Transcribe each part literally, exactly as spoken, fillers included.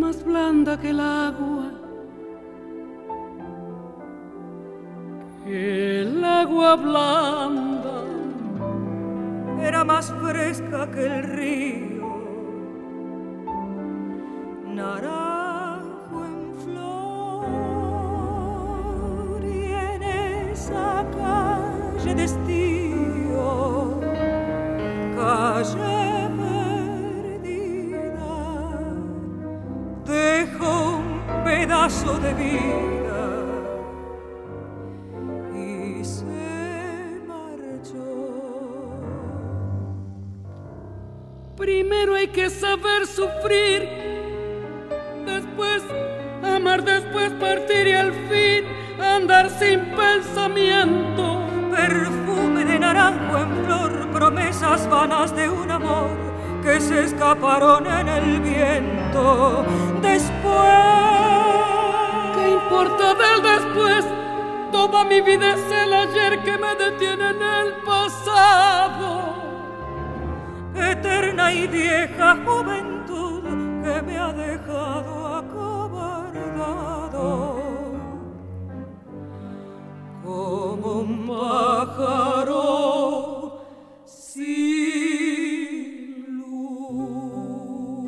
más blanda que el agua, que el agua blanda, era más fresca que el río, naranjo en flor, y en esa calle de estío, calle perdida, dejó un pedazo de vida y se marchó. Primero hay que saber sufrir, después amar, después partir y al fin andar sin pensamiento. Perfume de naranjo en flor, promesas vanas de un amor que se escaparon en el viento. Después, ¿qué importa del después? Toda mi vida es el ayer que me detiene en el pasado. Eterna y vieja juventud que me ha dejado acobardado, como un pájaro sin luz.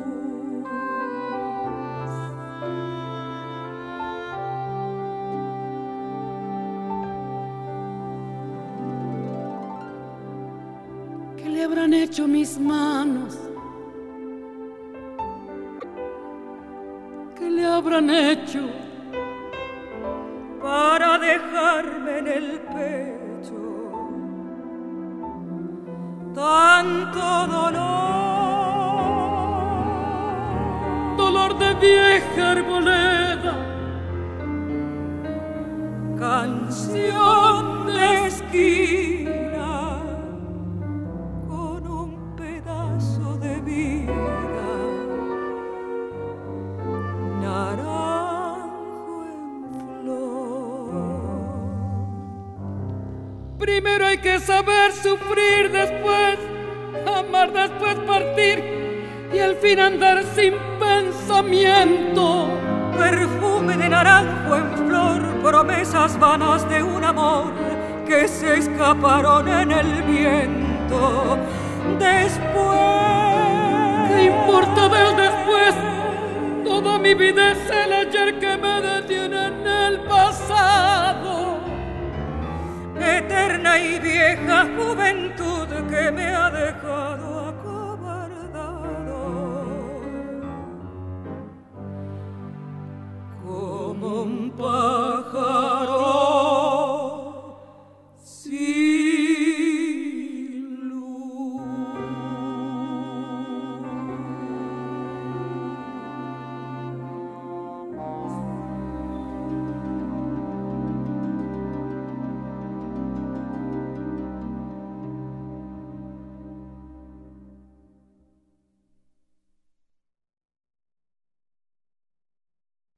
¿Qué le habrán hecho mis manos? ¿Qué le habrán hecho para dejarme en el pecho tanto dolor? Dolor de vieja arboleda, canción de esquina, con un pedazo de vida, naranjo en flor. primero hay que saber sufrir, después amar, después partir y al fin andar sin pensamiento. Perfume de naranjo en flor, promesas vanas de un amor que se escaparon en el viento. Después, ¿qué importa del después? Toda mi vida es el ayer que me detiene en el pasado. Eterna y vieja juventud que me ha dejado